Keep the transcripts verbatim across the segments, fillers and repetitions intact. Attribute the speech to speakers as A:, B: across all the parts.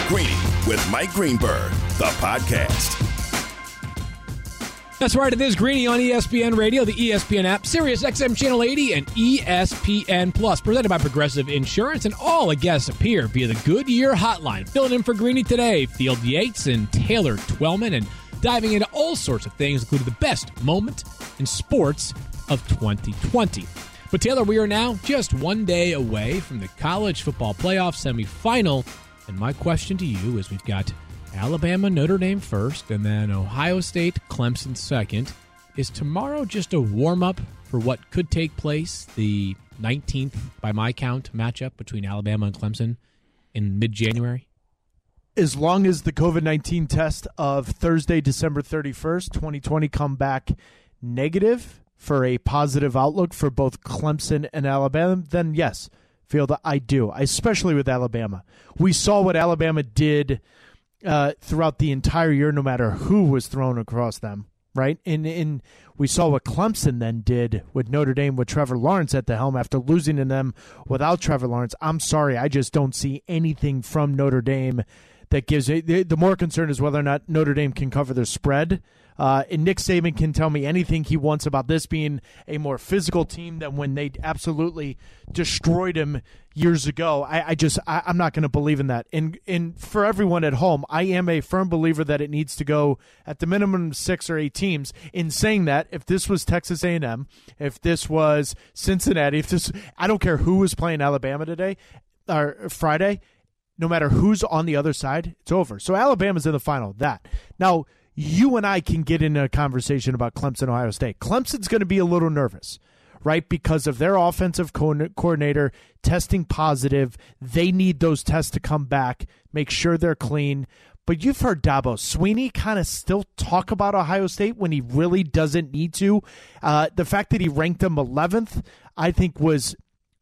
A: Greeny with Mike Greenberg, the podcast.
B: That's right, it is Greeny on E S P N Radio, the E S P N app, Sirius X M Channel eighty, and E S P N Plus, presented by Progressive Insurance, and all the guests appear via the Goodyear Hotline. Filling in for Greeny today, Field Yates and Taylor Twellman, and diving into all sorts of things, including the best moment in sports of twenty twenty. But Taylor, we are now just one day away from the college football playoff semifinal, and my question to you is, we've got Alabama, Notre Dame first, and then Ohio State, Clemson second. Is tomorrow just a warm-up for what could take place, the nineteenth, by my count, matchup between Alabama and Clemson in mid-January?
C: As long as the covid nineteen test of Thursday, December thirty-first, twenty twenty, come back negative for a positive outlook for both Clemson and Alabama, then yes, Field, I do, especially with Alabama. We saw what Alabama did Uh, throughout the entire year, no matter who was thrown across them, right? And, and we saw what Clemson then did with Notre Dame with Trevor Lawrence at the helm after losing to them without Trevor Lawrence. I'm sorry, I just don't see anything from Notre Dame that gives it. The, the more concern is whether or not Notre Dame can cover their spread. Uh, and Nick Saban can tell me anything he wants about this being a more physical team than when they absolutely destroyed him years ago. I, I just, I, I'm not going to believe in that. And, and for everyone at home, I am a firm believer that it needs to go at the minimum six or eight teams. In saying that, if this was Texas A and M, if this was Cincinnati, if this, I don't care who was playing Alabama today or Friday, no matter who's on the other side, it's over. So Alabama's in the final. That now. You and I can get into a conversation about Clemson, Ohio State. Clemson's going to be a little nervous, right, because of their offensive co- coordinator testing positive. They need those tests to come back, make sure they're clean. But you've heard Dabo Swinney kind of still talk about Ohio State when he really doesn't need to. Uh, the fact that he ranked them eleventh, I think, was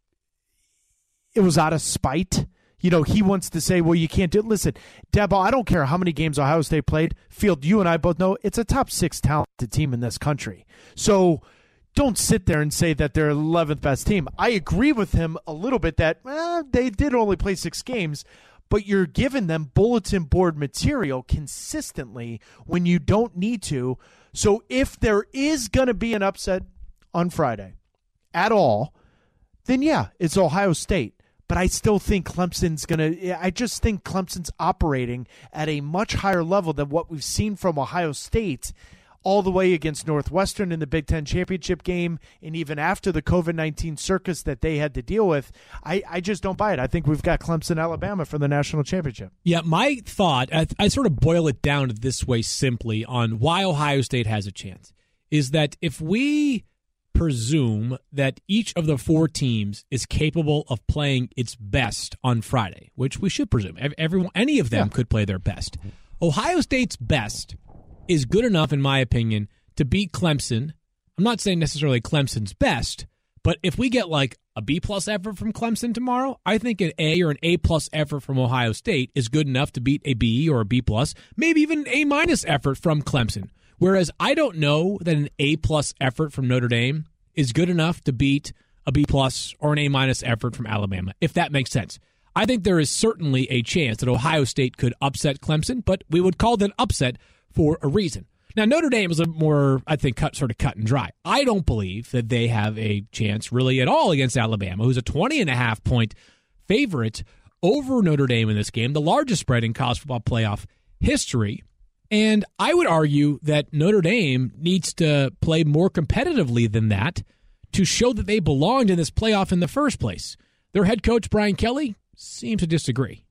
C: it was out of spite. You know, he wants to say, well, you can't do it. Listen, Dabo, I don't care how many games Ohio State played. Field, you and I both know it's a top six talented team in this country. So don't sit there and say that they're eleventh best team. I agree with him a little bit that well, they did only play six games, but you're giving them bulletin board material consistently when you don't need to. So if there is going to be an upset on Friday at all, then yeah, it's Ohio State. But I still think Clemson's going to – I just think Clemson's operating at a much higher level than what we've seen from Ohio State all the way against Northwestern in the Big Ten championship game, and even after the covid nineteen circus that they had to deal with. I, I just don't buy it. I think we've got Clemson, Alabama for the national championship.
B: Yeah, my thought – I, I sort of boil it down this way simply on why Ohio State has a chance, is that if we – presume that each of the four teams is capable of playing its best on Friday, which we should presume. Everyone, any of them yeah. could play their best. Ohio State's best is good enough, in my opinion, to beat Clemson. I'm not saying necessarily Clemson's best, but if we get like a B-plus effort from Clemson tomorrow, I think an A or an A-plus effort from Ohio State is good enough to beat a B or a B-plus, maybe even an A-minus effort from Clemson. Whereas I don't know that an A-plus effort from Notre Dame is good enough to beat a B-plus or an A-minus effort from Alabama, if that makes sense. I think there is certainly a chance that Ohio State could upset Clemson, but we would call that an upset for a reason. Now, Notre Dame is a more, I think, cut, sort of cut and dry. I don't believe that they have a chance really at all against Alabama, who's a twenty and a half point favorite over Notre Dame in this game, the largest spread in college football playoff history. And I would argue that Notre Dame needs to play more competitively than that to show that they belonged in this playoff in the first place. Their head coach, Brian Kelly, seems to disagree.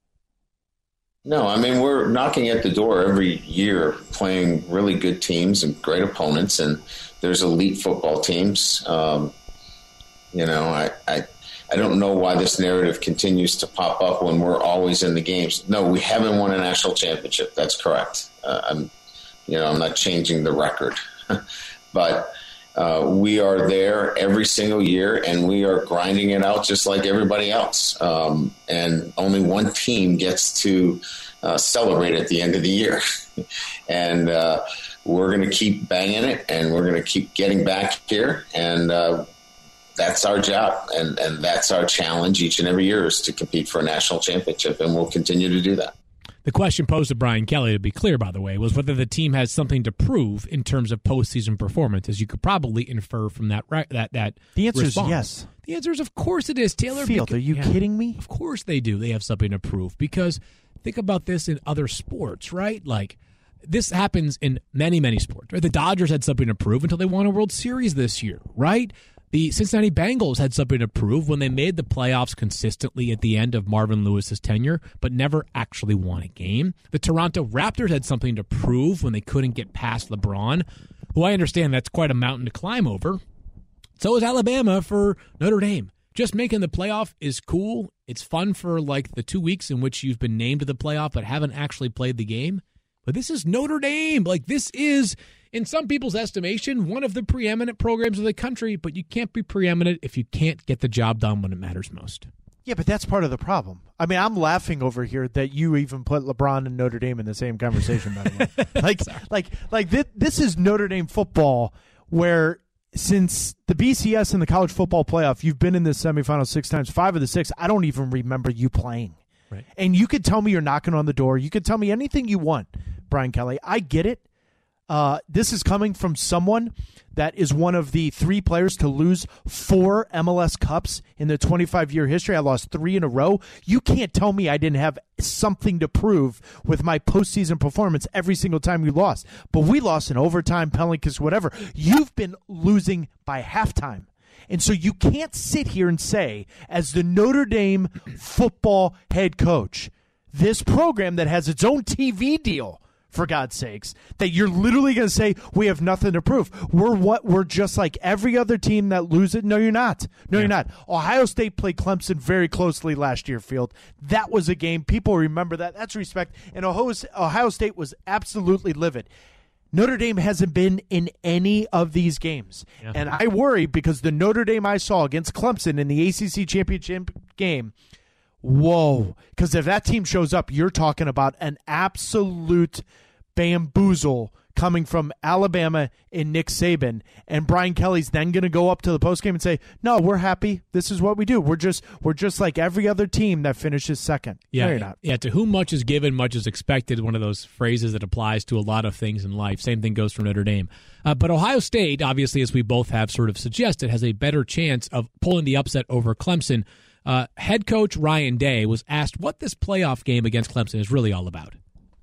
D: No, I mean, we're knocking at the door every year playing really good teams and great opponents, and there's elite football teams. Um, you know, I, I I don't know why this narrative continues to pop up when we're always in the games. No, we haven't won a national championship. That's correct. Uh, I'm, you know, I'm not changing the record, but uh, we are there every single year, and we are grinding it out just like everybody else. Um, and only one team gets to uh, celebrate at the end of the year, and uh, we're going to keep banging it, and we're going to keep getting back here, and uh, that's our job, and, and that's our challenge each and every year is to compete for a national championship, and we'll continue to do that.
B: The question posed to Brian Kelly, to be clear, by the way, was whether the team has something to prove in terms of postseason performance, as you could probably infer from that that that
C: The answer
B: response.
C: is yes.
B: The answer is, of course it is, Taylor.
C: Field,
B: because,
C: are you
B: yeah,
C: kidding me?
B: Of course they do. They have something to prove, because think about this in other sports, right? Like, this happens in many, many sports. Right? The Dodgers had something to prove until they won a World Series this year, right? The Cincinnati Bengals had something to prove when they made the playoffs consistently at the end of Marvin Lewis's tenure, but never actually won a game. The Toronto Raptors had something to prove when they couldn't get past LeBron, who I understand that's quite a mountain to climb over. So is Alabama for Notre Dame. Just making the playoff is cool. It's fun for like the two weeks in which you've been named to the playoff but haven't actually played the game. But this is Notre Dame. Like, this is, in some people's estimation, one of the preeminent programs of the country, but you can't be preeminent if you can't get the job done when it matters most.
C: Yeah, but that's part of the problem. I mean, I'm laughing over here that you even put LeBron and Notre Dame in the same conversation, by the way. Like, like, like this, this is Notre Dame football, where since the B C S and the college football playoff, you've been in the semifinals six times. Five of the six, I don't even remember you playing.
B: Right.
C: And you could tell me you're knocking on the door. You could tell me anything you want, Brian Kelly. I get it. Uh, this is coming from someone that is one of the three players to lose four M L S Cups in the twenty-five-year history. I lost three in a row. You can't tell me I didn't have something to prove with my postseason performance every single time we lost. But we lost in overtime, penalty kicks, whatever. You've been losing by halftime. And so you can't sit here and say, as the Notre Dame football head coach, this program that has its own T V deal, for God's sakes, that you're literally going to say we have nothing to prove. We're what we're just like every other team that lose it. No, you're not. No, yeah. you're not. Ohio State played Clemson very closely last year, Field. That was a game. People remember that. That's respect. And Ohio State was absolutely livid. Notre Dame hasn't been in any of these games. Yeah. And I worry because the Notre Dame I saw against Clemson in the A C C championship game, whoa. Because if that team shows up, you're talking about an absolute bamboozle coming from Alabama and Nick Saban. And Brian Kelly's then going to go up to the postgame and say, no, we're happy. This is what we do. We're just we're just like every other team that finishes second.
B: Yeah,
C: no, you're not.
B: Yeah, to whom much is given, much is expected, one of those phrases that applies to a lot of things in life. Same thing goes for Notre Dame. Uh, but Ohio State, obviously, as we both have sort of suggested, has a better chance of pulling the upset over Clemson. Uh, head coach Ryan Day was asked what this playoff game against Clemson is really all about.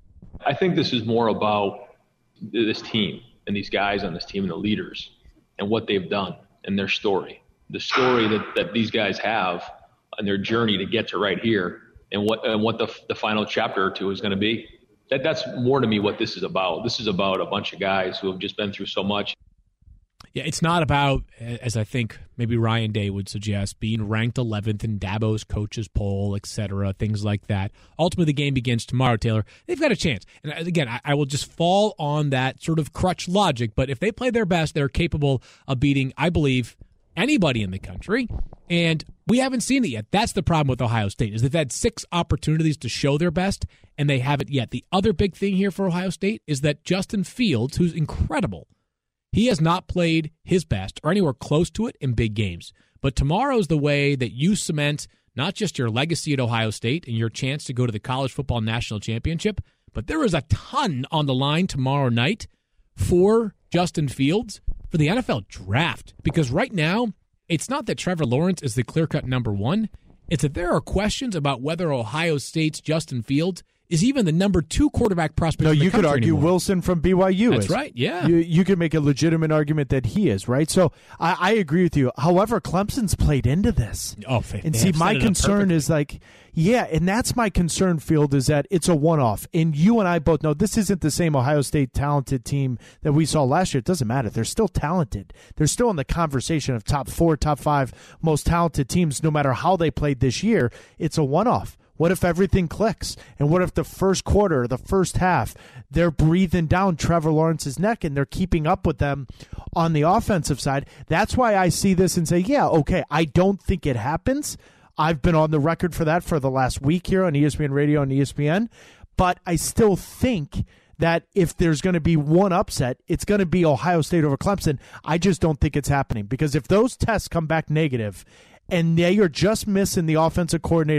E: I think this is more about this team and these guys on this team and the leaders and what they've done and their story, the story that, that these guys have and their journey to get to right here and what and what the, the final chapter or two is going to be. That That's more to me what this is about. This is about a bunch of guys who have just been through so much.
B: Yeah, it's not about, as I think maybe Ryan Day would suggest, being ranked eleventh in Dabo's coaches poll, et cetera, things like that. Ultimately, the game begins tomorrow, Taylor. They've got a chance. And again, I, I will just fall on that sort of crutch logic, but if they play their best, they're capable of beating, I believe, anybody in the country. And we haven't seen it yet. That's the problem with Ohio State, is they've had six opportunities to show their best, and they haven't yet. The other big thing here for Ohio State is that Justin Fields, who's incredible, he has not played his best or anywhere close to it in big games. But tomorrow's the way that you cement not just your legacy at Ohio State and your chance to go to the College Football National Championship, but there is a ton on the line tomorrow night for Justin Fields for the N F L draft. Because right now, it's not that Trevor Lawrence is the clear-cut number one. It's that there are questions about whether Ohio State's Justin Fields is even the number two quarterback prospect.
C: No,
B: in the
C: you could argue
B: anymore.
C: Wilson from B Y U
B: That's
C: is.
B: right, yeah.
C: You, you could make a legitimate argument that he is, right? So I, I agree with you. However, Clemson's played into this.
B: Oh,
C: and see, my concern is like, yeah, and that's my concern, Field, is that it's a one-off. And you and I both know this isn't the same Ohio State talented team that we saw last year. It doesn't matter. They're still talented. They're still in the conversation of top four, top five most talented teams, no matter how they played this year. It's a one-off. What if everything clicks? And what if the first quarter, the first half, they're breathing down Trevor Lawrence's neck and they're keeping up with them on the offensive side? That's why I see this and say, yeah, okay, I don't think it happens. I've been on the record for that for the last week here on E S P N Radio and E S P N. But I still think that if there's going to be one upset, it's going to be Ohio State over Clemson. I just don't think it's happening, because if those tests come back negative and they are just missing the offensive coordinator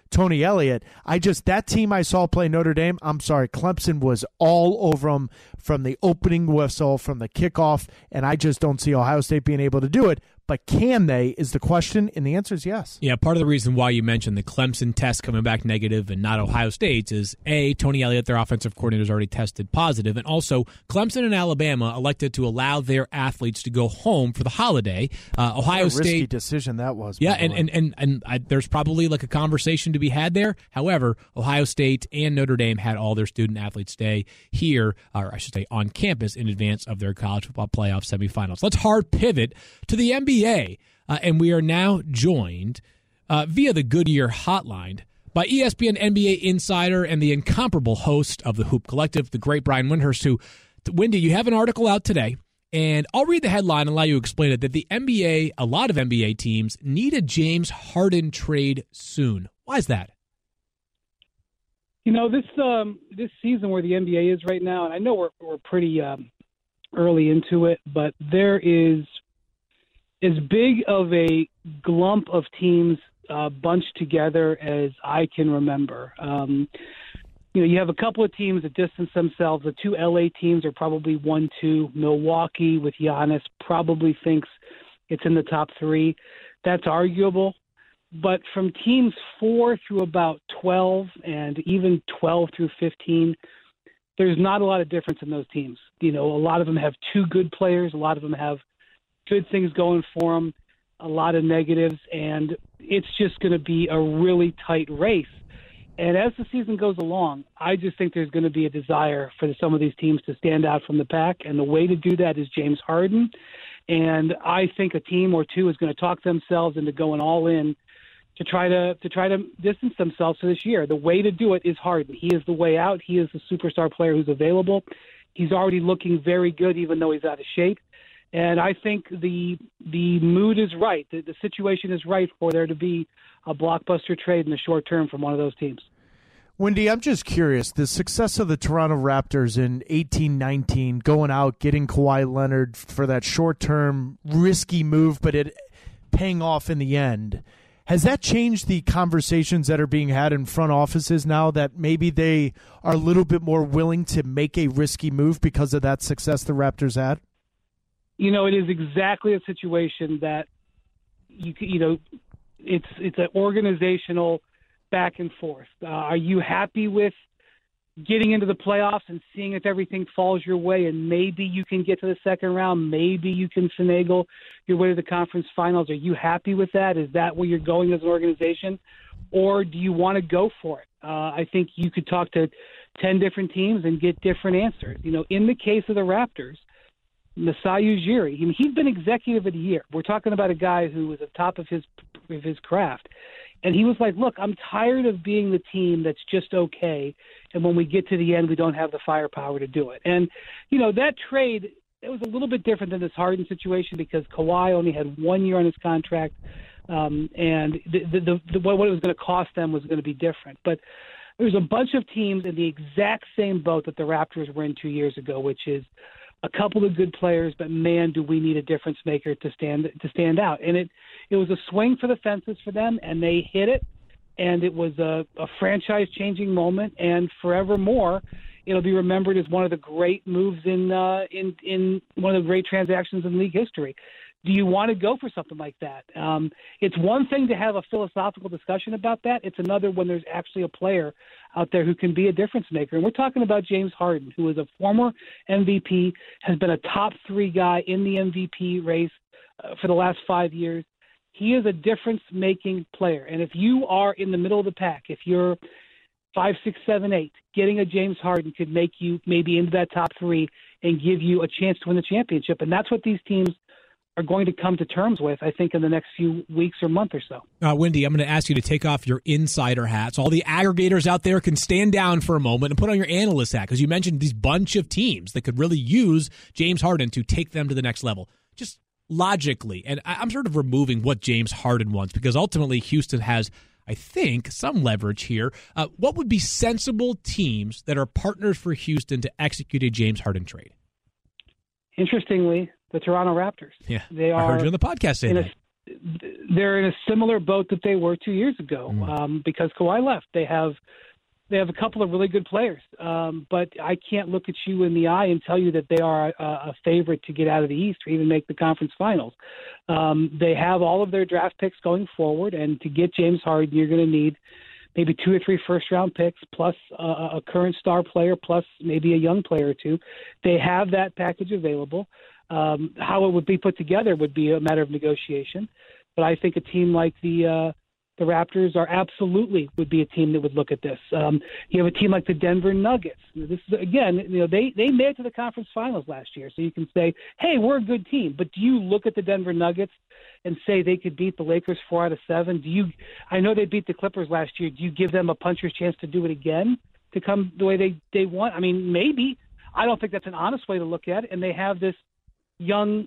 C: Tony Elliott. I just, that team I saw play Notre Dame, I'm sorry, Clemson was all over them from the opening whistle, from the kickoff, and I just don't see Ohio State being able to do it. But can they is the question, and the answer is yes.
B: Yeah, part of the reason why you mentioned the Clemson test coming back negative and not Ohio State's is, A, Tony Elliott, their offensive coordinator, has already tested positive, and also Clemson and Alabama elected to allow their athletes to go home for the holiday. Uh, Ohio
C: what a
B: State
C: risky decision that was.
B: Yeah, and, and, and, and I, there's probably like a conversation to be had there. However, Ohio State and Notre Dame had all their student athletes stay here, or I should say on campus, in advance of their college football playoff semifinals. Let's hard pivot to the N B A. Uh, and we are now joined uh, via the Goodyear hotline by E S P N N B A insider and the incomparable host of the Hoop Collective, the great Brian Windhorst, who, Wendy, you have an article out today, and I'll read the headline and allow you to explain it, that the N B A, a lot of N B A teams, need a James Harden trade soon. Why is that?
F: You know, this um, this season where the N B A is right now, and I know we're, we're pretty um, early into it, but there is as big of a glump of teams uh, bunched together as I can remember. Um, you know, you have a couple of teams that distance themselves. The two L A teams are probably one, two. Milwaukee with Giannis probably thinks it's in the top three. That's arguable. But from teams four through about twelve and even twelve through fifteen, there's not a lot of difference in those teams. You know, a lot of them have two good players. A lot of them have good things going for them, a lot of negatives, and it's just going to be a really tight race. And as the season goes along, I just think there's going to be a desire for some of these teams to stand out from the pack, and the way to do that is James Harden. And I think a team or two is going to talk themselves into going all in to try to to try to distance themselves for this year. The way to do it is Harden. He is the way out. He is the superstar player who's available. He's already looking very good, even though he's out of shape. And I think the the mood is right. The, the situation is right for there to be a blockbuster trade in the short term from one of those teams.
C: Wendy, I'm just curious. The success of the Toronto Raptors in eighteen nineteen, going out, getting Kawhi Leonard for that short-term, risky move, but it paying off in the end, has that changed the conversations that are being had in front offices now, that maybe they are a little bit more willing to make a risky move because of that success the Raptors had?
F: You know, it is exactly a situation that you you know, it's it's an organizational back and forth. Uh, are you happy with getting into the playoffs and seeing if everything falls your way, and maybe you can get to the second round, maybe you can finagle your way to the conference finals? Are you happy with that? Is that where you're going as an organization, or do you want to go for it? Uh, I think you could talk to ten different teams and get different answers. You know, in the case of the Raptors, Masai Ujiri, I mean, he's been executive of the year. We're talking about a guy who was at the top of his of his craft. And he was like, look, I'm tired of being the team that's just okay, and when we get to the end, we don't have the firepower to do it. And, you know, that trade, it was a little bit different than this Harden situation because Kawhi only had one year on his contract, um, and the, the, the, the, what it was going to cost them was going to be different. But there's a bunch of teams in the exact same boat that the Raptors were in two years ago, which is a couple of good players, but man, do we need a difference maker to stand to stand out. And it it was a swing for the fences for them, and they hit it, and it was a, a franchise-changing moment, and forevermore, it'll be remembered as one of the great moves in uh, in in one of the great transactions in league history. Do you want to go for something like that? Um, it's one thing to have a philosophical discussion about that. It's another when there's actually a player out there who can be a difference maker. And we're talking about James Harden, who is a former M V P, has been a top three guy in the M V P race uh, for the last five years. He is a difference-making player. And if you are in the middle of the pack, if you're five, six, seven, eight, getting a James Harden could make you maybe into that top three and give you a chance to win the championship. And that's what these teams are going to come to terms with, I think, in the next few weeks or month or so.
B: Uh, Wendy, I'm going to ask you to take off your insider hat. So all the aggregators out there can stand down for a moment and put on your analyst hat, because you mentioned these bunch of teams that could really use James Harden to take them to the next level. Just logically, and I'm sort of removing what James Harden wants, because ultimately Houston has, I think, some leverage here. Uh, what would be sensible teams that are partners for Houston to execute a James Harden trade?
F: Interestingly, the Toronto Raptors.
B: Yeah,
F: they are.
B: I heard you on the podcast saying
F: in a,
B: that.
F: they're in a similar boat that they were two years ago
B: Mm.
F: um, because Kawhi left. They have they have a couple of really good players, um, but I can't look at you in the eye and tell you that they are a, a favorite to get out of the East or even make the conference finals. Um, they have all of their draft picks going forward, and to get James Harden, you're going to need maybe two or three first-round picks plus a, a current star player plus maybe a young player or two. They have that package available. Um, how it would be put together would be a matter of negotiation. But I think a team like the uh, the Raptors are absolutely would be a team that would look at this. Um, you have a team like the Denver Nuggets. This is again, you know, they they made it to the conference finals last year, so you can say, hey, we're a good team. But do you look at the Denver Nuggets and say they could beat the Lakers four out of seven? Do you? I know they beat the Clippers last year. Do you give them a puncher's chance to do it again to come the way they they want? I mean, maybe. I don't think that's an honest way to look at it. And they have this young,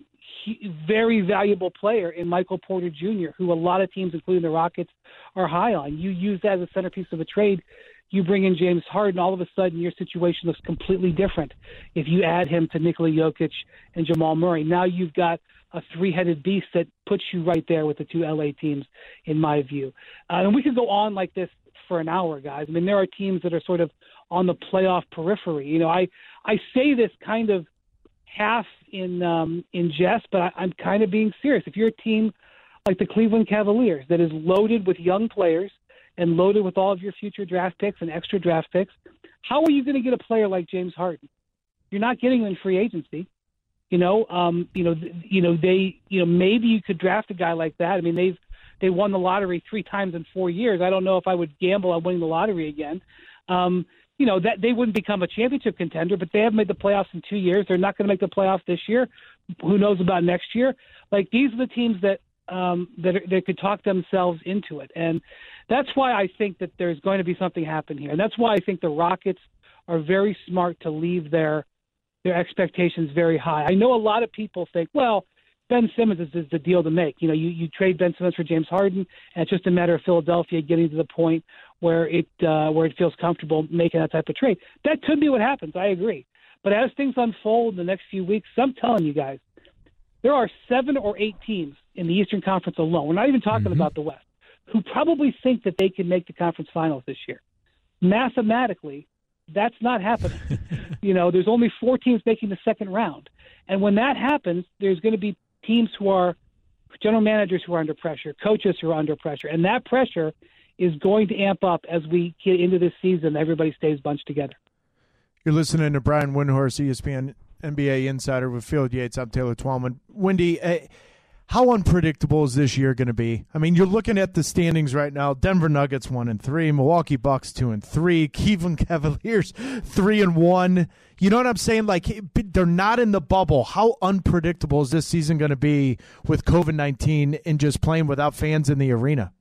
F: very valuable player in Michael Porter Junior, who a lot of teams, including the Rockets, are high on. You use that as a centerpiece of a trade. You bring in James Harden, all of a sudden your situation looks completely different if you add him to Nikola Jokic and Jamal Murray. Now you've got a three-headed beast that puts you right there with the two L A teams, in my view. Uh, and we could go on like this for an hour, guys. I mean, there are teams that are sort of on the playoff periphery. You know, I, I say this kind of half in um, in jest, but I, I'm kind of being serious. If you're a team like the Cleveland Cavaliers that is loaded with young players and loaded with all of your future draft picks and extra draft picks, how are you going to get a player like James Harden? You're not getting him in free agency. You know, um, you know, th- you know, they, you know, maybe you could draft a guy like that. I mean, they've they won the lottery three times in four years. I don't know if I would gamble on winning the lottery again. Um, You know, that they wouldn't become a championship contender, but they haven't made the playoffs in two years. They're not going to make the playoffs this year. Who knows about next year? Like, these are the teams that um, that, are, that could talk themselves into it. And that's why I think that there's going to be something happen here. And that's why I think the Rockets are very smart to leave their their expectations very high. I know a lot of people think, well, Ben Simmons is, is the deal to make. You know, you, you trade Ben Simmons for James Harden, and it's just a matter of Philadelphia getting to the point where it uh, where it feels comfortable making that type of trade. That could be what happens. I agree. But as things unfold in the next few weeks, I'm telling you guys, there are seven or eight teams in the Eastern Conference alone, we're not even talking mm-hmm. about the West, who probably think that they can make the conference finals this year. Mathematically, that's not happening. You know, there's only four teams making the second round. And when that happens, there's going to be teams who are general managers who are under pressure, coaches who are under pressure. And that pressure is going to amp up as we get into this season. Everybody stays bunched together.
C: You're listening to Brian Windhorst, E S P N N B A Insider with Field Yates. I'm Taylor Twellman. Wendy, uh, how unpredictable is this year going to be? I mean, you're looking at the standings right now. Denver Nuggets one and three, Milwaukee Bucks two and three, Cleveland Cavaliers three and one. You know what I'm saying? Like, they're not in the bubble. How unpredictable is this season going to be with COVID nineteen and just playing without fans in the arena?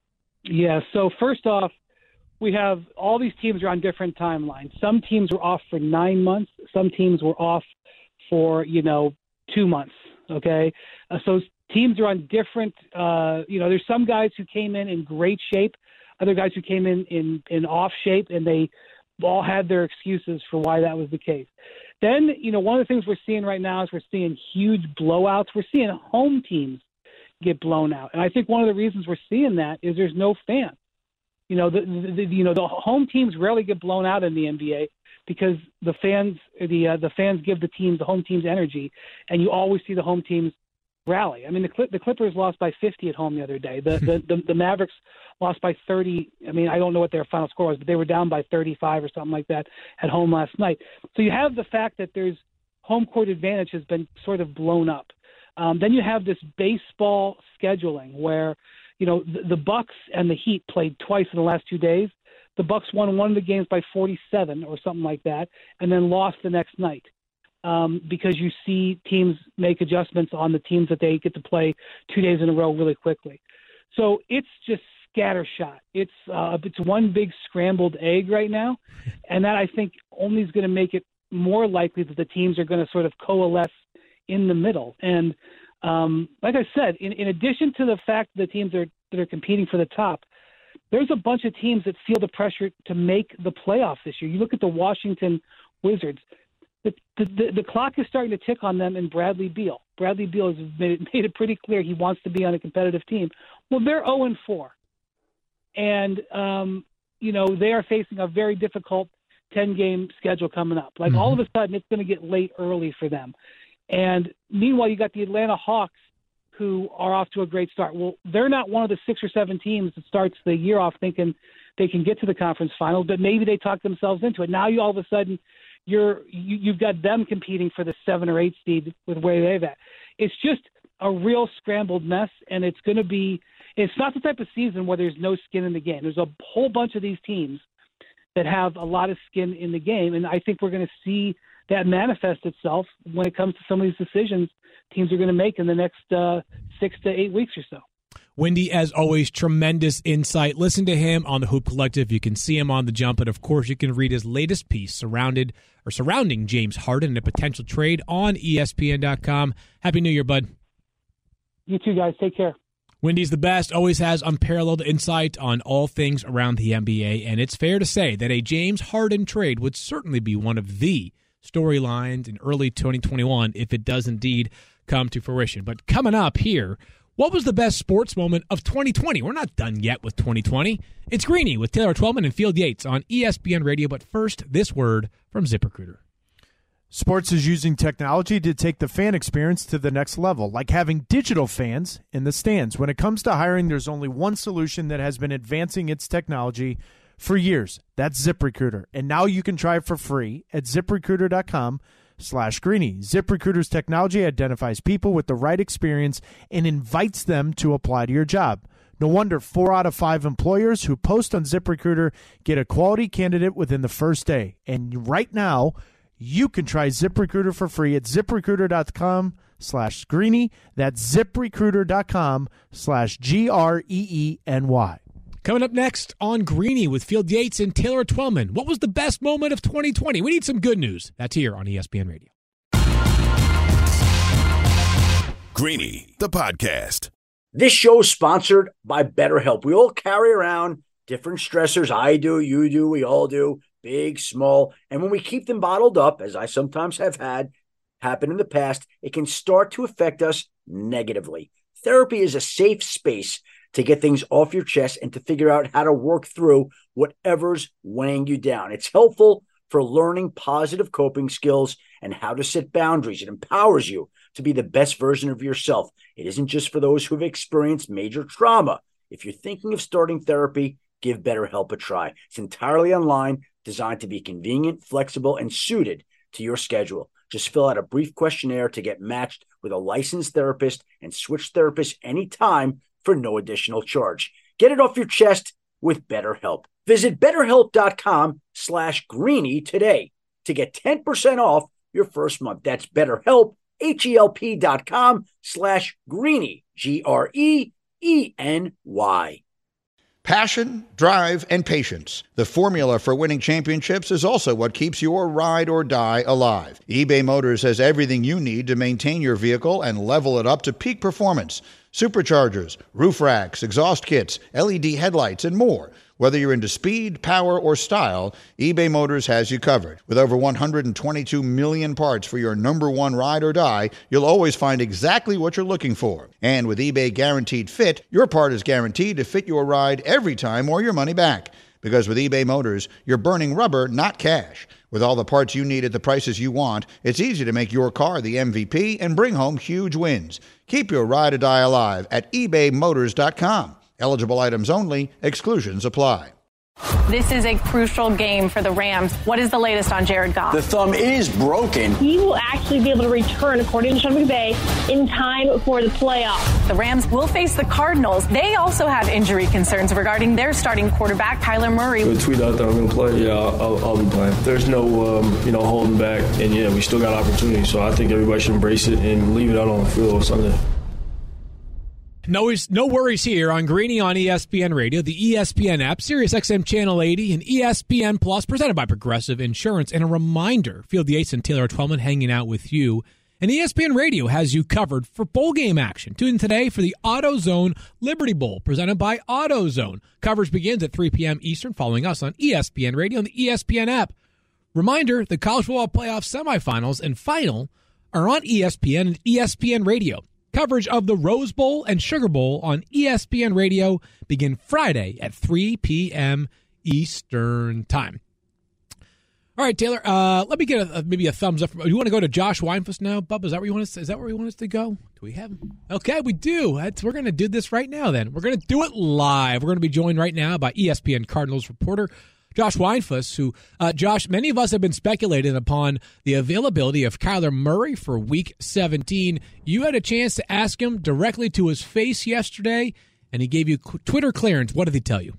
F: Yeah. So first off, we have all these teams are on different timelines. Some teams were off for nine months. Some teams were off for, you know, two months. Okay. Uh, so teams are on different, uh, you know, there's some guys who came in in great shape, other guys who came in, in, in off shape, and they all had their excuses for why that was the case. Then, you know, one of the things we're seeing right now is we're seeing huge blowouts. We're seeing home teams get blown out. And I think one of the reasons we're seeing that is there's no fans. You know, the, the you know the home teams rarely get blown out in the N B A because the fans the uh, the fans give the teams the home teams energy, and you always see the home teams rally. I mean, the the Clippers lost by fifty at home the other day. The the, the the Mavericks lost by thirty. I mean, I don't know what their final score was, but they were down by thirty-five or something like that at home last night. So you have the fact that there's home court advantage has been sort of blown up. Um, then you have this baseball scheduling where, you know, the, the Bucks and the Heat played twice in the last two days. The Bucks won one of the games by forty-seven or something like that, and then lost the next night um, because you see teams make adjustments on the teams that they get to play two days in a row really quickly. So it's just scattershot. It's uh, it's one big scrambled egg right now, and that I think only is going to make it more likely that the teams are going to sort of coalesce in the middle. And um, like I said, in, in addition to the fact that the teams are that are competing for the top, there's a bunch of teams that feel the pressure to make the playoffs this year. You look at the Washington Wizards. the, the the clock is starting to tick on them and Bradley Beal. Bradley Beal has made it, made it pretty clear he wants to be on a competitive team. Well, they're oh and four. And, um, you know, they are facing a very difficult ten-game schedule coming up. Like, mm-hmm. all of a sudden, it's going to get late early for them. And meanwhile, you got the Atlanta Hawks, who are off to a great start. Well, they're not one of the six or seven teams that starts the year off thinking they can get to the conference finals, but maybe they talk themselves into it. Now you all of a sudden – You're you, you've got them competing for the seven or eight seed with where they've at. It's just a real scrambled mess, and it's going to be. It's not the type of season where there's no skin in the game. There's a whole bunch of these teams that have a lot of skin in the game, and I think we're going to see that manifest itself when it comes to some of these decisions teams are going to make in the next uh, six to eight weeks or so.
B: Windy, as always, tremendous insight. Listen to him on the Hoop Collective. You can see him on The Jump, and of course, you can read his latest piece surrounded or surrounding James Harden and a potential trade on E S P N dot com. Happy New Year, bud.
F: You too, guys. Take care.
B: Windy's the best, always has unparalleled insight on all things around the N B A, and it's fair to say that a James Harden trade would certainly be one of the storylines in early twenty twenty-one if it does indeed come to fruition. But coming up here, what was the best sports moment of twenty twenty? We're not done yet with twenty twenty. It's Greeny with Taylor Twellman and Field Yates on E S P N Radio. But first, this word from ZipRecruiter.
C: Sports is using technology to take the fan experience to the next level, like having digital fans in the stands. When it comes to hiring, there's only one solution that has been advancing its technology for years. That's ZipRecruiter. And now you can try it for free at ZipRecruiter dot com. slash Greeny. ZipRecruiter's technology identifies people with the right experience and invites them to apply to your job. No wonder four out of five employers who post on ZipRecruiter get a quality candidate within the first day. And right now, you can try ZipRecruiter for free at ZipRecruiter dot com slash Greeny. That's ZipRecruiter dot com slash G R E E N Y.
B: Coming up next on Greeny with Field Yates and Taylor Twellman. What was the best moment of twenty twenty? We need some good news. That's here on E S P N Radio.
A: Greeny, the podcast.
G: This show is sponsored by BetterHelp. We all carry around different stressors. I do, you do, we all do, big, small. And when we keep them bottled up, as I sometimes have had happen in the past, it can start to affect us negatively. Therapy is a safe space to get things off your chest and to figure out how to work through whatever's weighing you down. It's helpful for learning positive coping skills and how to set boundaries. It empowers you to be the best version of yourself. It isn't just for those who have experienced major trauma. If you're thinking of starting therapy, give BetterHelp a try. It's entirely online, designed to be convenient, flexible, and suited to your schedule. Just fill out a brief questionnaire to get matched with a licensed therapist and switch therapists anytime for no additional charge. Get it off your chest with BetterHelp. Visit BetterHelp.com slash Greeny today to get ten percent off your first month. That's BetterHelp, H-E-L-P dot com slash Greeny, G R E E N Y.
H: Passion, drive, and patience. The formula for winning championships is also what keeps your ride or die alive. eBay Motors has everything you need to maintain your vehicle and level it up to peak performance. Superchargers, roof racks, exhaust kits, L E D headlights, and more. Whether you're into speed, power, or style, eBay Motors has you covered. With over one hundred twenty-two million parts for your number one ride or die, you'll always find exactly what you're looking for. And with eBay Guaranteed Fit, your part is guaranteed to fit your ride every time or your money back. Because with eBay Motors, you're burning rubber, not cash. With all the parts you need at the prices you want, it's easy to make your car the M V P and bring home huge wins. Keep your ride or die alive at ebay motors dot com. Eligible items only. Exclusions apply.
I: This is a crucial game for the Rams. What is the latest on Jared Goff?
G: The thumb is broken.
J: He will actually be able to return, according to Sean McVay, in time for the playoffs.
I: The Rams will face the Cardinals. They also have injury concerns regarding their starting quarterback, Kyler Murray.
K: The tweet out there, I'm going to play. Yeah, I'll, I'll be playing. There's no, um, you know, holding back. And, yeah, we still got opportunity. So I think everybody should embrace it and leave it out on the field Sunday.
B: No, no worries here on Greeny on E S P N Radio, the E S P N app, Sirius X M Channel eighty, and E S P N Plus, presented by Progressive Insurance. And a reminder, Field Yates and Taylor Twellman hanging out with you. And E S P N Radio has you covered for bowl game action. Tune in today for the AutoZone Liberty Bowl, presented by AutoZone. Coverage begins at three p.m. Eastern, following us on E S P N Radio and the E S P N app. Reminder, the college football playoff semifinals and final are on E S P N and E S P N Radio. Coverage of the Rose Bowl and Sugar Bowl on E S P N Radio begin Friday at three p.m. Eastern Time. All right, Taylor, uh, let me get a, a, maybe a thumbs up. You want to go to Josh Weinfuss now? Bubba, is that where you want us to, is that where you want us to go? Do we have him? Okay, we do. That's, we're going to do this right now then. We're going to do it live. We're going to be joined right now by E S P N Cardinals reporter Josh Weinfuss, who, uh, Josh, many of us have been speculating upon the availability of Kyler Murray for Week seventeen. You had a chance to ask him directly to his face yesterday, and he gave you Twitter clearance. What did he tell you?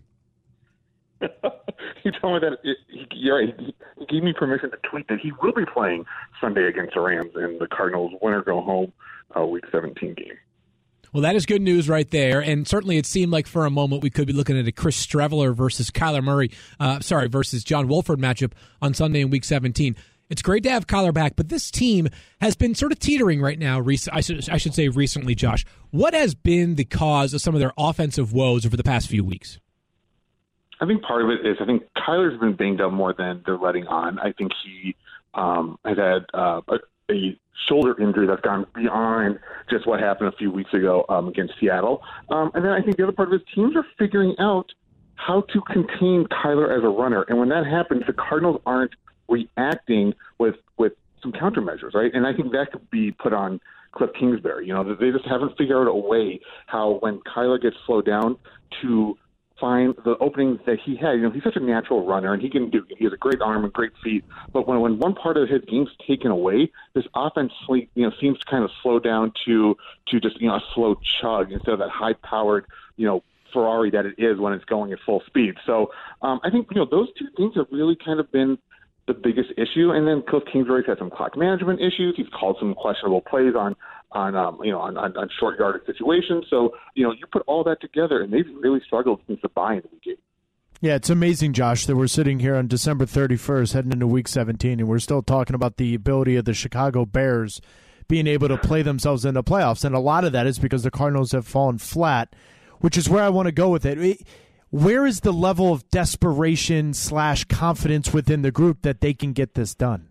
L: He told me that it, he, you're right, he, he gave me permission to tweet that he will be playing Sunday against the Rams in the Cardinals' winner-go-home uh, Week seventeen game.
B: Well, that is good news right there, and certainly it seemed like for a moment we could be looking at a Chris Streveler versus Kyler Murray, uh, sorry, versus John Wolford matchup on Sunday in Week seventeen. It's great to have Kyler back, but this team has been sort of teetering right now. I should, I should say recently, Josh. What has been the cause of some of their offensive woes over the past few weeks?
L: I think part of it is I think Kyler's been banged up more than they're letting on. I think he um, has had uh, a, a shoulder injury that's gone beyond just what happened a few weeks ago um, against Seattle. Um, and then I think the other part of his teams are figuring out how to contain Kyler as a runner. And when that happens, the Cardinals aren't reacting with, with some countermeasures, right? And I think that could be put on Cliff Kingsbury. You know, they just haven't figured out a way how when Kyler gets slowed down to find the openings that he had. You know, he's such a natural runner, and he can do. He has a great arm and great feet. But when when one part of his game's taken away, this offense, you know, seems to kind of slow down to to just you know a slow chug instead of that high-powered, you know, Ferrari that it is when it's going at full speed. So um, I think you know those two things have really kind of been the biggest issue. And then Cliff Kingsbury's had some clock management issues. He's called some questionable plays on. on um, you know on, on, on short yardage situations. So, you know, you put all that together, and they've really struggled since the bye in week eight.
C: Yeah, it's amazing, Josh, that we're sitting here on December thirty-first heading into week seventeen, and we're still talking about the ability of the Chicago Bears being able to play themselves into playoffs. And a lot of that is because the Cardinals have fallen flat, which is where I want to go with it. Where is the level of desperation slash confidence within the group that they can get this done?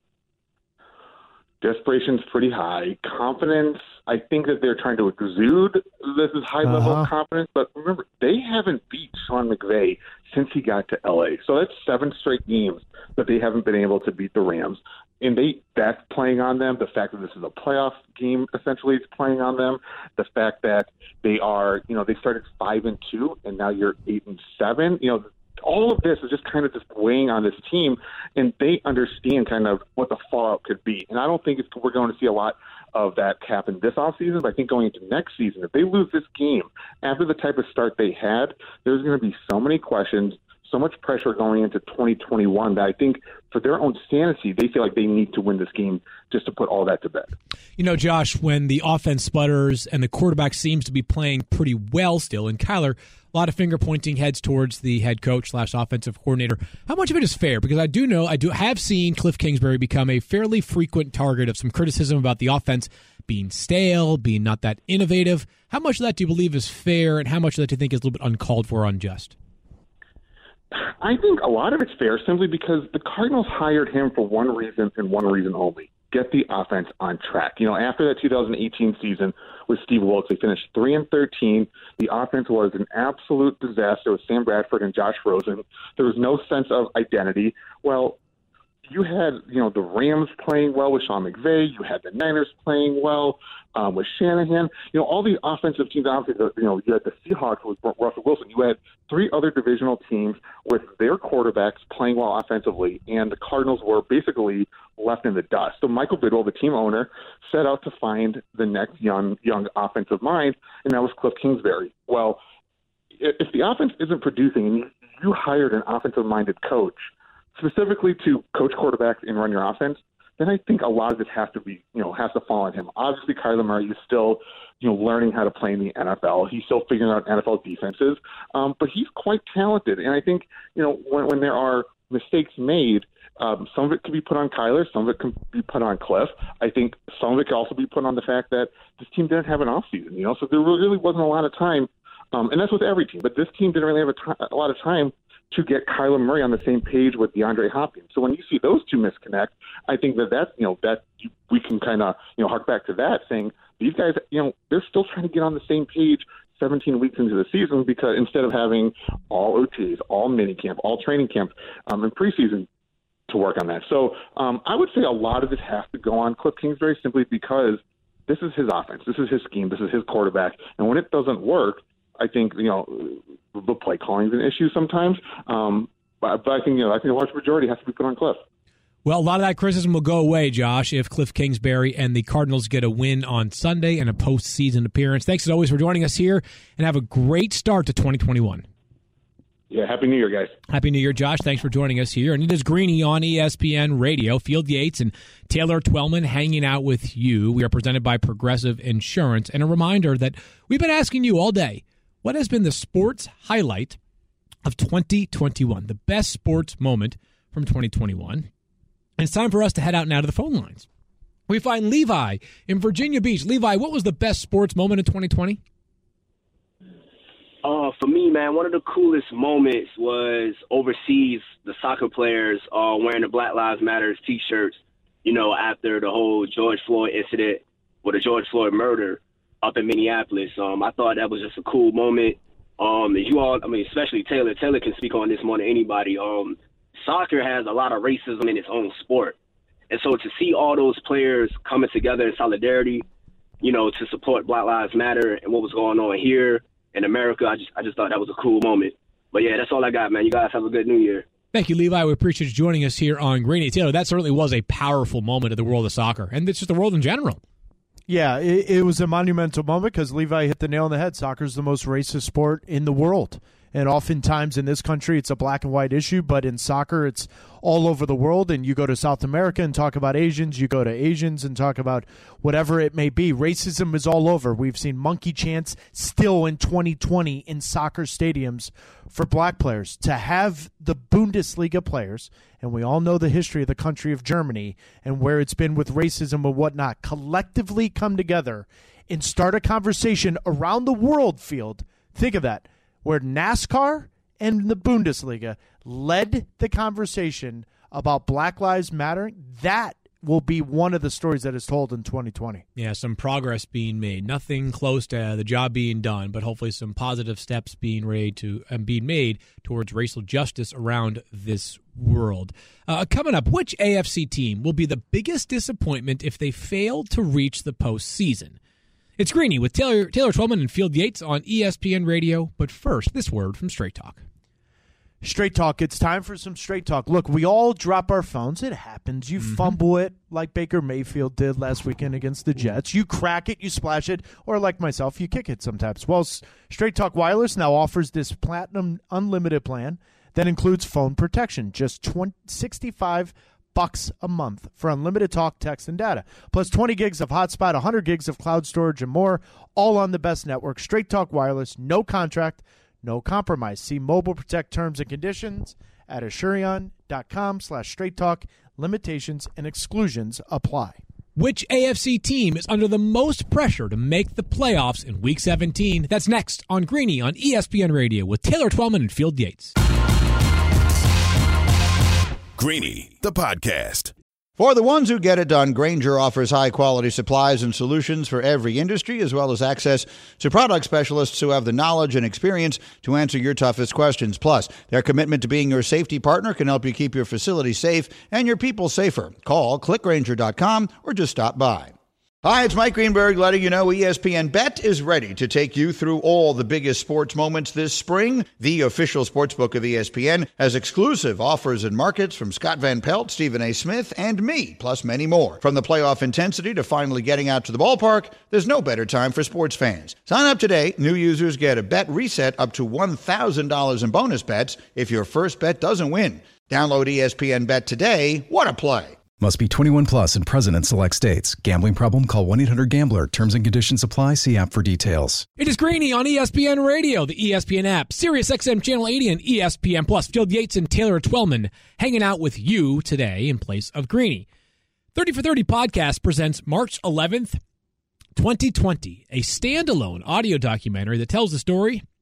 L: Desperation's pretty high. Confidence, I think that they're trying to exude this is high level
C: uh-huh.
L: of confidence. But remember, they haven't beat Sean McVay since he got to L A. So that's seven straight games that they haven't been able to beat the Rams. And they that's playing on them. The fact that this is a playoff game essentially is playing on them. The fact that they are, you know, they started five and two, and now you're eight and seven. You know, all of this is just kind of just weighing on this team, and they understand kind of what the fallout could be. And I don't think it's, we're going to see a lot of that happen this offseason, but I think going into next season, if they lose this game after the type of start they had, there's going to be so many questions, so much pressure going into twenty twenty-one that I think for their own sanity, they feel like they need to win this game just to put all that to bed.
B: You know, Josh, when the offense sputters and the quarterback seems to be playing pretty well still, and Kyler, a lot of finger pointing heads towards the head coach slash offensive coordinator. How much of it is fair? Because I do know, I do have seen Cliff Kingsbury become a fairly frequent target of some criticism about the offense being stale, being not that innovative. How much of that do you believe is fair, and how much of that do you think is a little bit uncalled for or unjust?
L: I think a lot of it's fair simply because the Cardinals hired him for one reason and one reason only: get the offense on track. You know, after that two thousand eighteen season with Steve Wilkes, they finished three and thirteen. The offense was an absolute disaster with Sam Bradford and Josh Rosen. There was no sense of identity. Well, you had, you know, the Rams playing well with Sean McVay. You had the Niners playing well um, with Shanahan. You know, all these offensive teams, obviously, you know, you had the Seahawks with Russell Wilson. You had three other divisional teams with their quarterbacks playing well offensively, and the Cardinals were basically left in the dust. So Michael Bidwell, the team owner, set out to find the next young, young offensive mind, and that was Cliff Kingsbury. Well, if the offense isn't producing and you hired an offensive-minded coach specifically to coach quarterbacks and run your offense, then I think a lot of this has to be, you know, has to fall on him. Obviously, Kyler Murray is still, you know, learning how to play in the N F L. He's still figuring out N F L defenses, um, but he's quite talented. And I think, you know, when, when there are mistakes made, um, some of it can be put on Kyler, some of it can be put on Cliff. I think some of it can also be put on the fact that this team didn't have an offseason, you know, so there really wasn't a lot of time. Um, and that's with every team, but this team didn't really have a, t- a lot of time to get Kyler Murray on the same page with DeAndre Hopkins. So when you see those two misconnect, I think that that's, you know, that we can kind of, you know, hark back to that, saying these guys, you know, they're still trying to get on the same page seventeen weeks into the season, because instead of having all O Ts, all minicamp, all training camp, um, and preseason to work on that. So um, I would say a lot of this has to go on Cliff Kingsbury, simply because this is his offense, this is his scheme, this is his quarterback, and when it doesn't work, I think, you know, the play calling is an issue sometimes. Um, but, but I think, you know, I think the large majority has to be put on Cliff.
B: Well, a lot of that criticism will go away, Josh, if Cliff Kingsbury and the Cardinals get a win on Sunday and a postseason appearance. Thanks as always for joining us here, and have a great start to twenty twenty-one.
L: Yeah, Happy New Year, guys.
B: Happy New Year, Josh. Thanks for joining us here. And it is Greeny on E S P N Radio. Field Yates and Taylor Twellman hanging out with you. We are presented by Progressive Insurance. And a reminder that we've been asking you all day, what has been the sports highlight of twenty twenty-one? The best sports moment from twenty twenty-one. And it's time for us to head out now to the phone lines. We find Levi in Virginia Beach. Levi, what was the best sports moment in twenty twenty?
M: Uh, for me, man, one of the coolest moments was overseas, the soccer players uh, wearing the Black Lives Matter T-shirts, you know, after the whole George Floyd incident or the George Floyd murder up in Minneapolis. Um, I thought that was just a cool moment. Um, as you all, I mean, especially Taylor. Taylor can speak on this more than anybody. Um, soccer has a lot of racism in its own sport. And so to see all those players coming together in solidarity, you know, to support Black Lives Matter and what was going on here in America, I just I just thought that was a cool moment. But, yeah, that's all I got, man. You guys have a good New Year.
B: Thank you, Levi. We appreciate you joining us here on Greeny. Taylor, that certainly was a powerful moment in the world of soccer, and it's just the world in general.
C: Yeah, it, it was a monumental moment because Levi hit the nail on the head. Soccer is the most racist sport in the world. And oftentimes in this country, it's a black and white issue, but in soccer, it's all over the world. And you go to South America and talk about Asians. You go to Asians and talk about whatever it may be. Racism is all over. We've seen monkey chants still in twenty twenty in soccer stadiums for black players. To have the Bundesliga players, and we all know the history of the country of Germany and where it's been with racism and whatnot, collectively come together and start a conversation around the world field. Think of that. Where NASCAR and the Bundesliga led the conversation about Black Lives Matter, that will be one of the stories that is told in twenty twenty.
B: Yeah, some progress being made. Nothing close to the job being done, but hopefully some positive steps being made to and being made towards racial justice around this world. Uh, coming up, which A F C team will be the biggest disappointment if they fail to reach the postseason? It's Greeny with Taylor, Taylor Twellman and Field Yates on E S P N Radio. But first, this word from Straight Talk.
C: Straight Talk. It's time for some Straight Talk. Look, we all drop our phones. It happens. You mm-hmm. fumble it like Baker Mayfield did last weekend against the Jets. You crack it, you splash it, or like myself, you kick it sometimes. Well, Straight Talk Wireless now offers this Platinum Unlimited plan that includes phone protection. Just sixty-five bucks a month for unlimited talk, text, and data. Plus twenty gigs of hotspot, one hundred gigs of cloud storage, and more, all on the best network. Straight Talk Wireless, no contract, no compromise. See Mobile Protect terms and conditions at Asurion.com slash Straight Talk. Limitations and exclusions apply.
B: Which A F C team is under the most pressure to make the playoffs in Week seventeen? That's next on Greeny on E S P N Radio with Taylor Twellman and Field Yates.
A: Greeny, the podcast.
H: For the ones who get it done, Grainger offers high-quality supplies and solutions for every industry, as well as access to product specialists who have the knowledge and experience to answer your toughest questions. Plus, their commitment to being your safety partner can help you keep your facility safe and your people safer. Call click grainger dot com or just stop by. Hi, it's Mike Greenberg letting you know E S P N Bet is ready to take you through all the biggest sports moments this spring. The official sportsbook of E S P N has exclusive offers and markets from Scott Van Pelt, Stephen A. Smith, and me, plus many more. From the playoff intensity to finally getting out to the ballpark, there's no better time for sports fans. Sign up today. New users get a bet reset up to one thousand dollars in bonus bets if your first bet doesn't win. Download E S P N Bet today. What a play.
N: Must be twenty-one plus and present in select states. Gambling problem? Call one eight hundred gambler. Terms and conditions apply. See app for details.
B: It is Greeny on E S P N Radio, the E S P N app, Sirius X M Channel eighty, and E S P N Plus. Field Yates and Taylor Twellman hanging out with you today in place of Greeny. thirty for thirty podcast presents March eleventh, twenty twenty, a standalone audio documentary that tells the story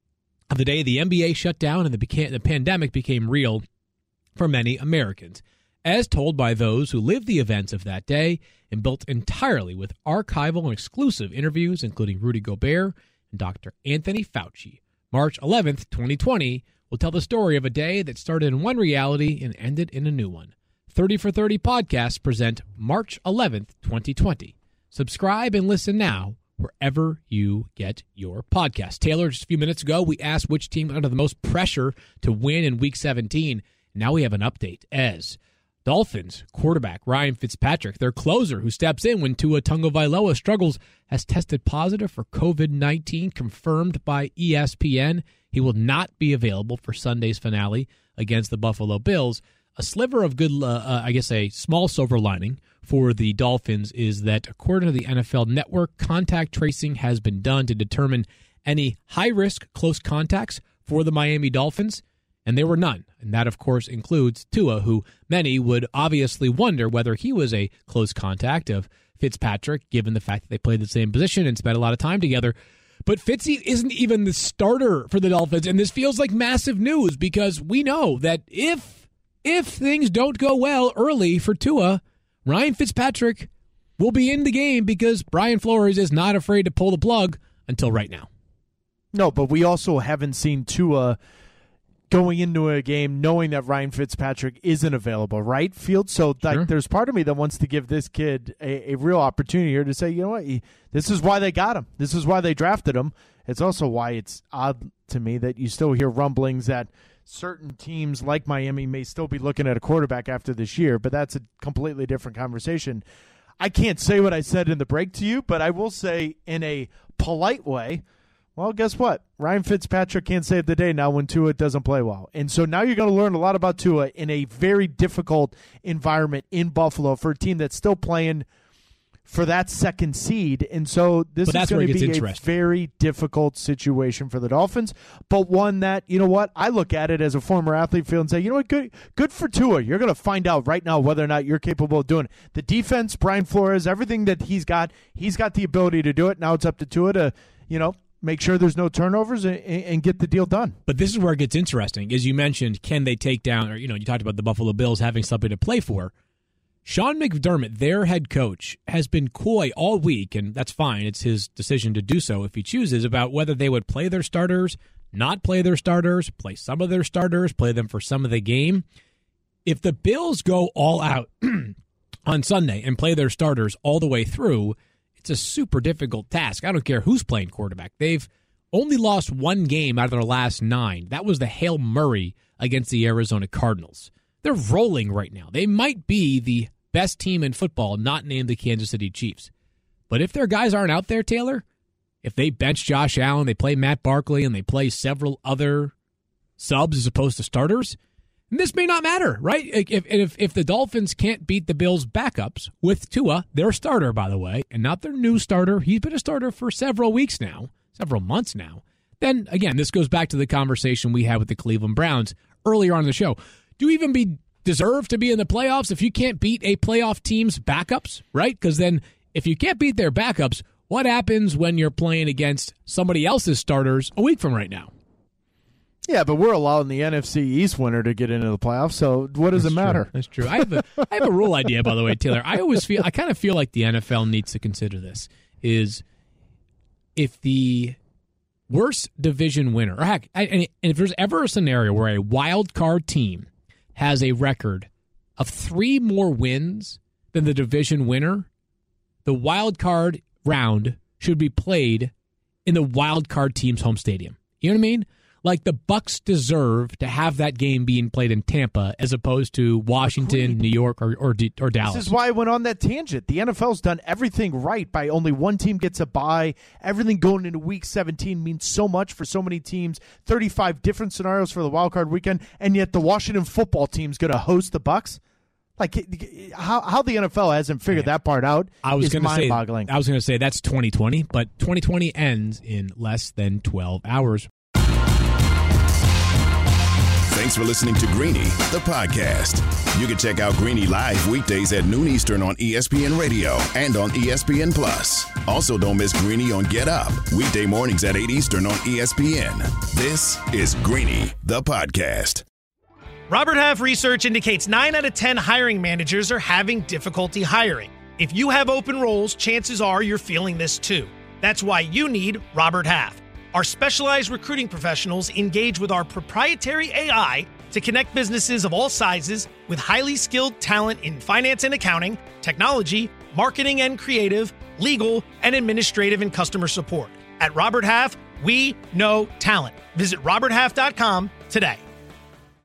B: of the day the N B A shut down and the, beca- the pandemic became real for many Americans, as told by those who lived the events of that day and built entirely with archival and exclusive interviews, including Rudy Gobert and Doctor Anthony Fauci. March eleventh, twenty twenty, will tell the story of a day that started in one reality and ended in a new one. thirty for thirty podcasts present March eleventh, twenty twenty. Subscribe and listen now wherever you get your podcast. Taylor, just a few minutes ago, we asked which team under the most pressure to win in Week seventeen. Now we have an update as Dolphins quarterback Ryan Fitzpatrick, their closer who steps in when Tua Tagovailoa struggles, has tested positive for covid nineteen, confirmed by E S P N. He will not be available for Sunday's finale against the Buffalo Bills. A sliver of good, uh, uh, I guess a small silver lining for the Dolphins is that, according to the N F L Network, contact tracing has been done to determine any high-risk close contacts for the Miami Dolphins, and there were none. And that, of course, includes Tua, who many would obviously wonder whether he was a close contact of Fitzpatrick, given the fact that they played the same position and spent a lot of time together. But Fitzy isn't even the starter for the Dolphins, and this feels like massive news because we know that if if things don't go well early for Tua, Ryan Fitzpatrick will be in the game because Brian Flores is not afraid to pull the plug until right now.
C: No, but we also haven't seen Tua going into a game knowing that Ryan Fitzpatrick isn't available, right, Field? So like,
B: Sure.
C: there's part of me that wants to give this kid a, a real opportunity here to say, you know what, he, this is why they got him. This is why they drafted him. It's also why it's odd to me that you still hear rumblings that certain teams like Miami may still be looking at a quarterback after this year, but that's a completely different conversation. I can't say what I said in the break to you, but I will say in a polite way, well, guess what? Ryan Fitzpatrick can't save the day now when Tua doesn't play well. And so now you're going to learn a lot about Tua in a very difficult environment in Buffalo for a team that's still playing for that second seed. And so this is going to be a very difficult situation for the Dolphins, but one that, you know what, I look at it as a former athlete field and say, you know what, good good for Tua. You're going to find out right now whether or not you're capable of doing it. The defense, Brian Flores, everything that he's got, he's got the ability to do it. Now it's up to Tua to, you know, make sure there's no turnovers and, and get the deal done.
B: But this is where it gets interesting. As you mentioned, can they take down, or, you know, you talked about the Buffalo Bills having something to play for. Sean McDermott, their head coach, has been coy all week, and that's fine. It's his decision to do so if he chooses, about whether they would play their starters, not play their starters, play some of their starters, play them for some of the game. If the Bills go all out on Sunday and play their starters all the way through, it's a super difficult task. I don't care who's playing quarterback. They've only lost one game out of their last nine. That was the Hail Murray against the Arizona Cardinals. They're rolling right now. They might be the best team in football, not named the Kansas City Chiefs. But if their guys aren't out there, Taylor, if they bench Josh Allen, they play Matt Barkley, and they play several other subs as opposed to starters, and this may not matter, right? If, if if the Dolphins can't beat the Bills' backups with Tua, their starter, by the way, and not their new starter, he's been a starter for several weeks now, several months now, then, again, this goes back to the conversation we had with the Cleveland Browns earlier on in the show. Do you even be deserve to be in the playoffs if you can't beat a playoff team's backups, right? Because then if you can't beat their backups, what happens when you're playing against somebody else's starters a week from right now?
C: Yeah, but we're allowing the N F C East winner to get into the playoffs, so what does
B: That's
C: it matter?
B: True. That's true. I have a I have a rule idea, by the way, Taylor. I always feel I kind of feel like the N F L needs to consider this: is if the worst division winner, or heck, and if there's ever a scenario where a wild card team has a record of three more wins than the division winner, the wild card round should be played in the wild card team's home stadium. You know what I mean? Like the Bucks deserve to have that game being played in Tampa as opposed to Washington, Agreed. New York, or or, D- or Dallas.
C: This is why I went on that tangent. The N F L's done everything right by only one team gets a bye. Everything going into Week seventeen means so much for so many teams. thirty-five different scenarios for the wild card weekend, and yet the Washington football team's going to host the Bucks. Like how how the N F L hasn't figured that part out
B: I was
C: is mind-boggling.
B: Say, I was going to say that's twenty twenty, but twenty twenty ends in less than twelve hours.
A: Thanks for listening to Greeny, the podcast. You can check out Greeny live weekdays at noon Eastern on E S P N Radio and on E S P N Plus. Also, don't miss Greeny on Get Up, weekday mornings at eight Eastern on E S P N. This is Greeny, the podcast.
O: Robert Half research indicates nine out of ten hiring managers are having difficulty hiring. If you have open roles, chances are you're feeling this too. That's why you need Robert Half. Our specialized recruiting professionals engage with our proprietary A I to connect businesses of all sizes with highly skilled talent in finance and accounting, technology, marketing and creative, legal, and administrative and customer support. At Robert Half, we know talent. Visit robert half dot com today.